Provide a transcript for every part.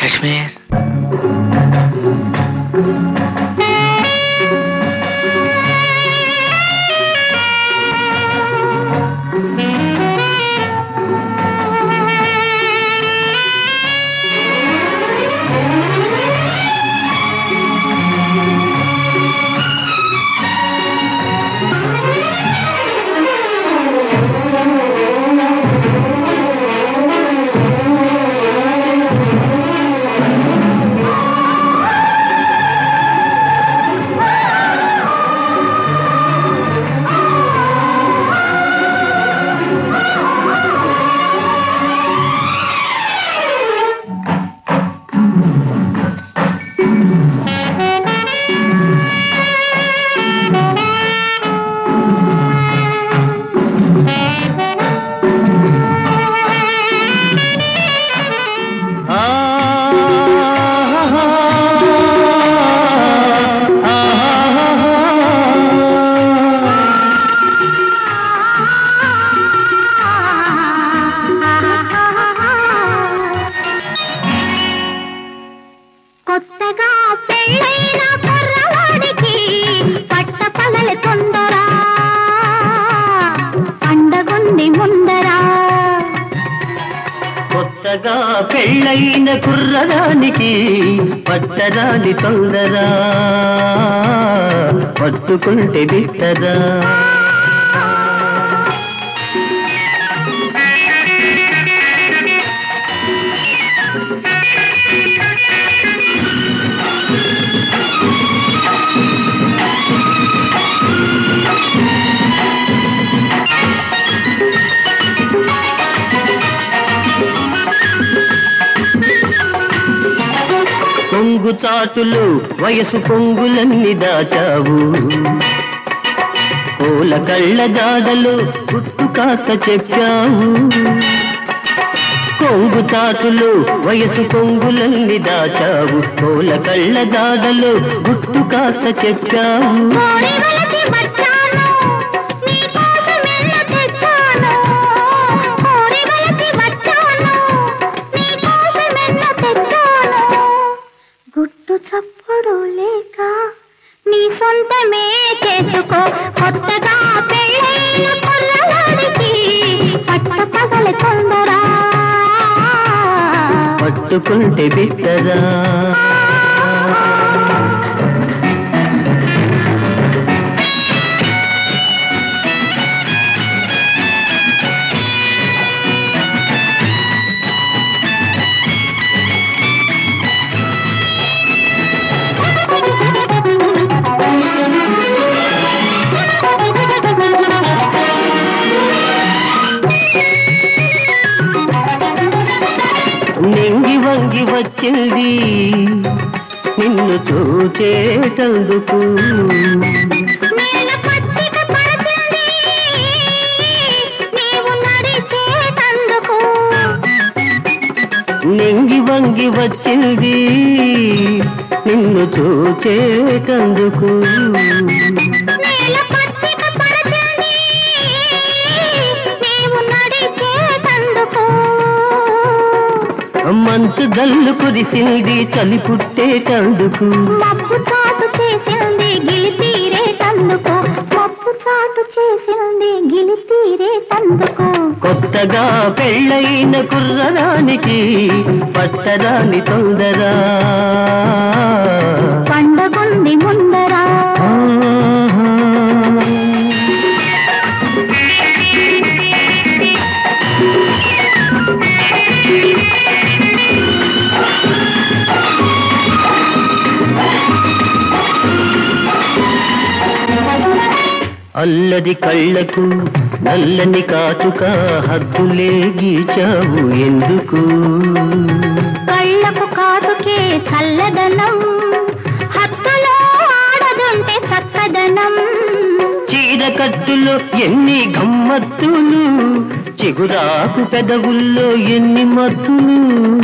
కాశ్మీర్ కొత్తగా పెళ్ళైన కుర్రవాడికి పట్టపగల తొందర పండగుంది ముందరా కొత్తగా పెళ్ళైన కుర్రదానికి పట్టరాని తొందర పట్టుకుంటే బిట్టరా పొంగు చాటులు వయసు పొంగులన్నీ దాచావు పూల కళ్ళ జాడలు గుట్టు కాస్త చెప్పావు పొంగు చాటులు వయసు పొంగులన్నీ దాచావు పూల కళ్ళ జాడలు గుట్టు కాస్త చెప్పావు గుట్టు చప్పుడు లేక నీ సొంతమే చేసుకో కొత్తగా పెళ్ళైన కుర్రవాడికి పట్టపగల తొందర పట్టుకుంటే బిట్టరా నింగి వంగి వచ్చింది నిన్ను చూచేటందుకు నింగి వంగి వచ్చింది నిన్ను చూచేటందుకు మంచు జల్లు కురిసింది చలి పుట్టేటందుకు మబ్బు చాటు చేసింది గిలి తీరేటందుకు మబ్బు చాటు చేసింది గిలి తీరేటందుకు కొత్తగా పెళ్ళైన కుర్రదానికి పట్టరాని తొందర పండగుంది ముందరా అల్లరి కళ్ళకు నల్లని కాటుక హద్దులే గీచావు ఎందుకు కళ్ళకు కాటుకే చల్లదనం హత్తులో ఆడదుంటే చక్కదనం చీరకట్టులో ఎన్ని గమ్మత్తులు చిగురాకు పెదవుల్లో ఎన్ని మత్తులు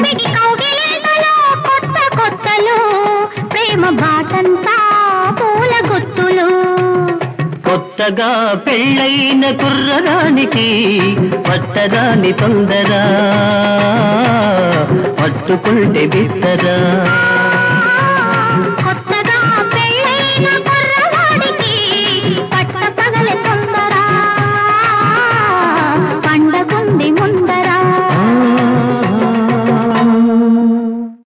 కొత్త కొత్తలు ప్రేమ బాటంతా పూల గుత్తులు కొత్తగా పెళ్ళైన కుర్రదానికి పట్టరాని తొందర పట్టుకుంటే బిత్తరా